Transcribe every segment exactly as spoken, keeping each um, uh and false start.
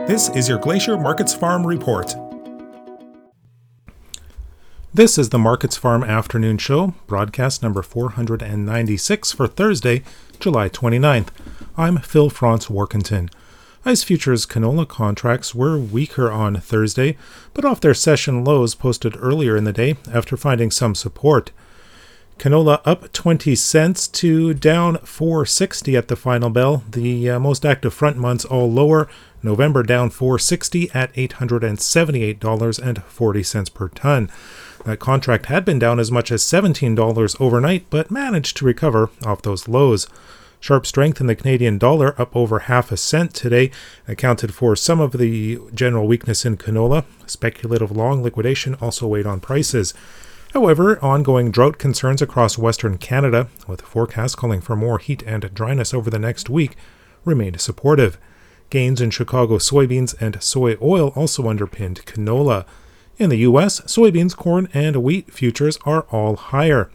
This is your Glacier Markets Farm Report. This is the Markets Farm Afternoon Show, broadcast number four hundred ninety-six for Thursday, July twenty-ninth. I'm Phil Franz Warkentin. ICE Futures canola contracts were weaker on Thursday, but off their session lows posted earlier in the day after finding some support. Canola up twenty cents to down four sixty at the final bell. The uh, most active front months all lower. November down four sixty at eight hundred seventy-eight dollars and forty cents per ton. That contract had been down as much as seventeen dollars overnight, but managed to recover off those lows. Sharp strength in the Canadian dollar, up over half a cent today, accounted for some of the general weakness in canola. Speculative long liquidation also weighed on prices. However, ongoing drought concerns across Western Canada, with forecasts calling for more heat and dryness over the next week, remained supportive. Gains in Chicago soybeans and soy oil also underpinned canola. In the U S, soybeans, corn, and wheat futures are all higher.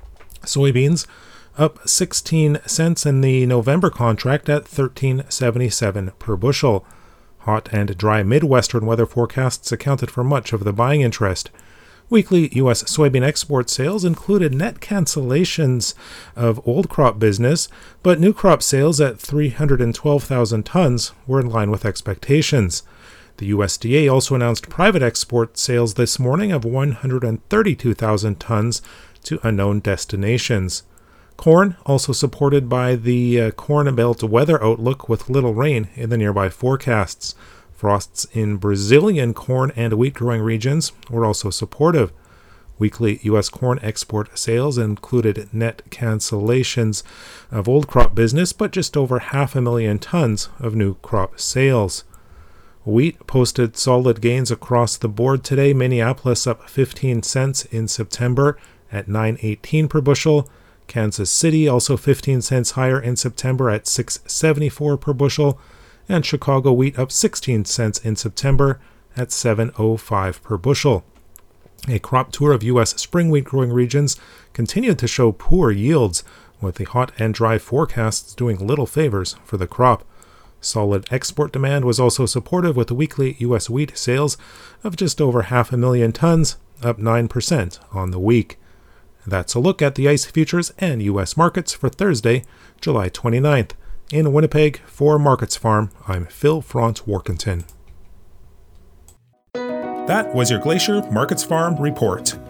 Soybeans up sixteen cents in the November contract at thirteen seventy-seven per bushel. Hot and dry Midwestern weather forecasts accounted for much of the buying interest. Weekly U S soybean export sales included net cancellations of old crop business, but new crop sales at three hundred twelve thousand tons were in line with expectations. The U S D A also announced private export sales this morning of one hundred thirty-two thousand tons to unknown destinations. Corn also supported by the uh, Corn Belt weather outlook with little rain in the nearby forecasts. Frosts in Brazilian corn and wheat growing regions were also supportive. Weekly U S corn export sales included net cancellations of old crop business, but just over half a million tons of new crop sales. Wheat posted solid gains across the board today. Minneapolis up fifteen cents in September at nine eighteen per bushel. Kansas City also fifteen cents higher in September at six seventy-four per bushel. And Chicago wheat up sixteen cents in September at seven oh five per bushel. A crop tour of U S spring wheat growing regions continued to show poor yields, with the hot and dry forecasts doing little favors for the crop. Solid export demand was also supportive, with weekly U S wheat sales of just over half a million tons, up nine percent on the week. That's a look at the ICE futures and U S markets for Thursday, July twenty-ninth. In Winnipeg, for Markets Farm, I'm Phil Franz Warkentin. That was your Glacier Markets Farm Report.